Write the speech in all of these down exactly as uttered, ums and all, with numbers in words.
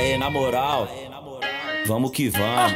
Aê, na moral, vamos que vamos.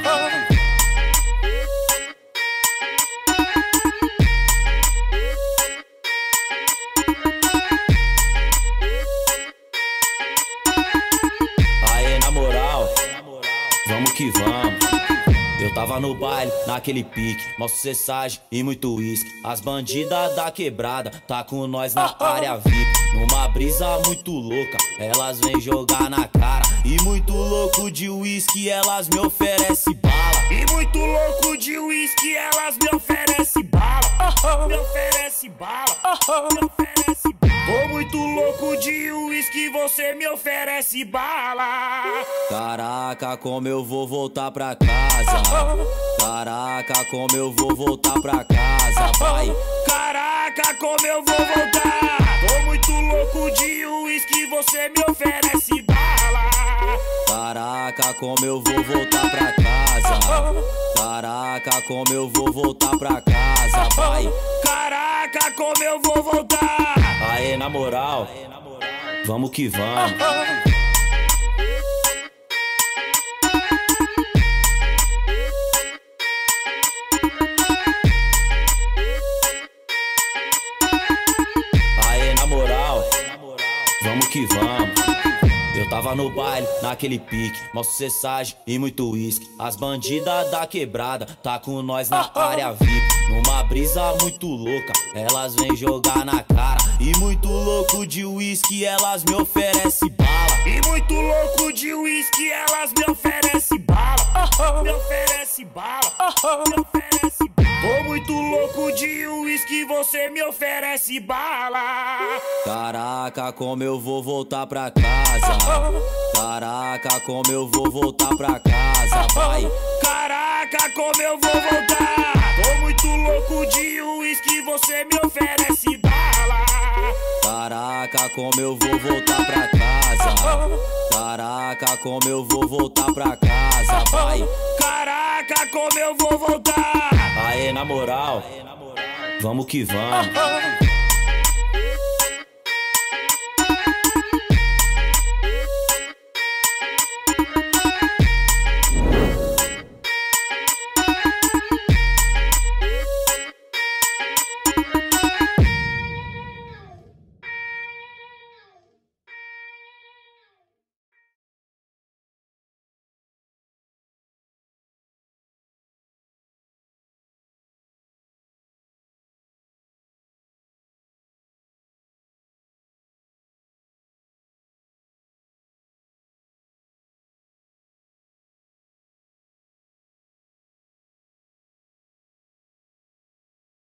Aê, na moral, vamos que vamos. Eu tava no baile, naquele pique, mó sucessagem e muito uísque. As bandidas da quebrada tá com nós na área V I P. Numa brisa muito louca, elas vêm jogar na cara. E muito louco de uísque, elas me oferecem bala. E muito louco de uísque, elas me oferecem bala. Me oferece bala, me oferece bala. Tô muito louco de uísque, você me oferece bala. Caraca, como eu vou voltar pra casa. Caraca, como eu vou voltar pra casa, vai. Caraca, como eu vou voltar. Tô muito louco de uísque, você me oferece bala. Caraca, como eu vou voltar pra casa. Caraca, como eu vou voltar pra casa, vai. Caraca, como eu vou voltar. Aê, na moral, vamos que vamos. Aê, na moral, vamos que vamos. Eu tava no baile, naquele pique, mó sucessagem e muito uísque. As bandidas da quebrada tá com nós na área V I P. Numa brisa muito louca, elas vêm jogar na cara. E muito louco de uísque, elas me oferecem bala. E muito louco de uísque, elas me oferecem bala. Me oferece bala, me oferece bala. Tô muito louco de uísque, você me oferece bala. Caraca, como eu vou voltar pra casa. Caraca, como eu vou voltar pra casa, vai. Caraca, como eu vou voltar. Tô muito louco de uísque, você me oferece bala. Caraca, como eu vou voltar pra casa. Caraca, como eu vou voltar pra casa, vai. Caraca, como eu vou voltar. Aê, na moral, vamos que vamos.